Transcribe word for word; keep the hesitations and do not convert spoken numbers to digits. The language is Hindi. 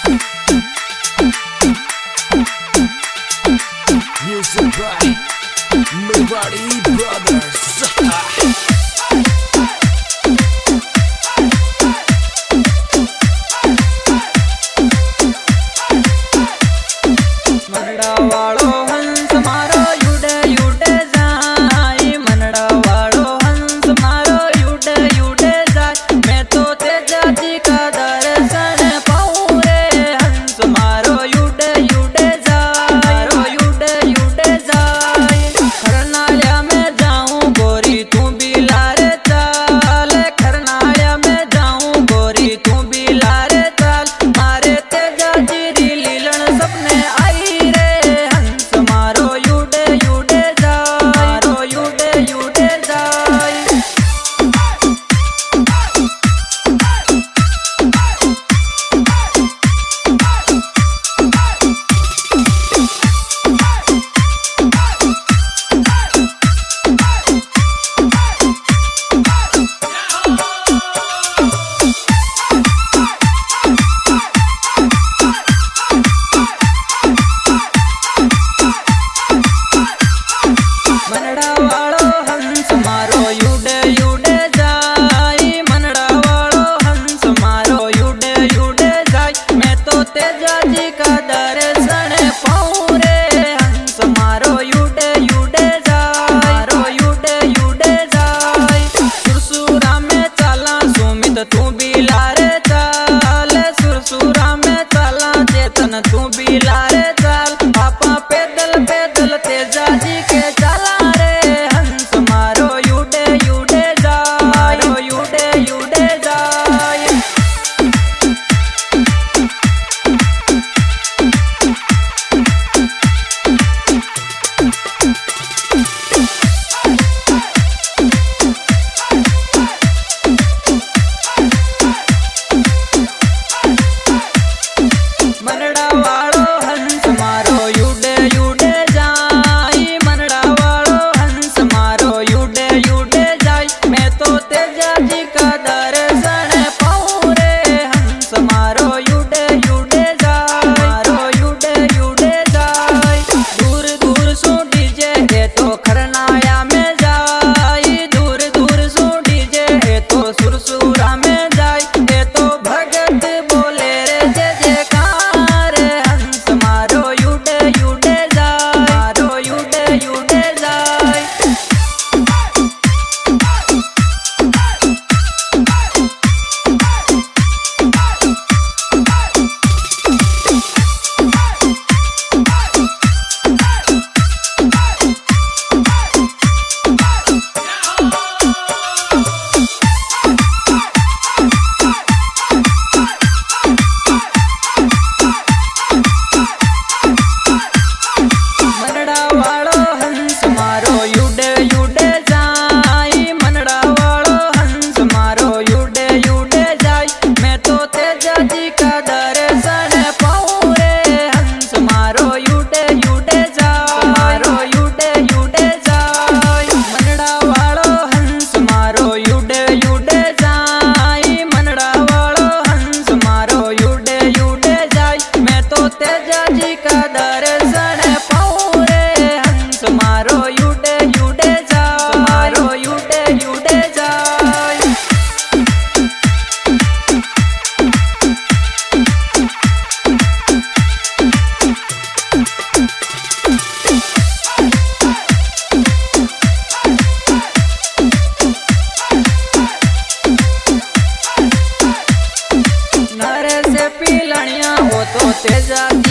Music by Mewari Brothers. मनड़ा वालो हंस मारो युडे युडे जाए, मनड़ा वालो हंस मारो युडे युडे जाए। मैं तो तेजा जी का दर्शन पाऊं रे, हंस मारो युडे युडे जाए, युडे युडे जाए। खरनाया में जाऊं गोरी तू भी लारे चाल, खरनाया में जाऊं गोरी तू भी लारे चाल। मारे तेजा जी री लीलन सपने आई रे, हंस मारो युडे युडे जाए, मारो युडे युडे जाए। मनड़ा वालो हंस मारो युडे युडे जाए, मनड़ा वालो हंस मारो युडे युडे जाए। मैं तो तेजा जी का दर्शन पाऊं रे, हंस मारो युडे युडे जाए, मारो युडे युडे जाए। सुरसुरा में चला सुमित तू भी लारे चाल, सुरसुरा में चला चेतन तू भी लारे चाल। पापा पैदल पैदल तेजा जी के चला रे, हंस मारो युडे युडे जाए, मारो युडे युडे जाए। मनड़ा वालो हंस मारो युडे युडे जाए, मनड़ा वालो हंस मारो युडे युडे जाए। मैं तो तेजा जी का दर्शन पाऊं रे, हंस मारो युडे युडे जाए, मारो युडे युडे जाए। दूर दूर सो डीजे है तो खरनाया में जाए, दूर दूर सो डीजे है तो सुरसुरा में जाए। ये तो भगत बोले रे जय जयकार, हंस मारो युडे युडे जाए, मारो युडे युडे जाए। मनड़ा वालो हंस मारो युडे युडे जाए, मनड़ा वालो हंस मारो युडे युडे जाए। मैं तो तेजा जी का दर्शन पाऊं रे, हंस मारो युडे युडे जाए, मारो युडे युडे जाए। मनड़ा वालो हंस मारो युडे युडे जाए, मनड़ा वालो हंस मारो युडे युडे जाए। मैं तो तेजा जी का दर्शन पाऊं रे, हंस मारो युडे युडे जाए, मारो युडे युडे जाए। नरे से पिलनिया हो तो तेजा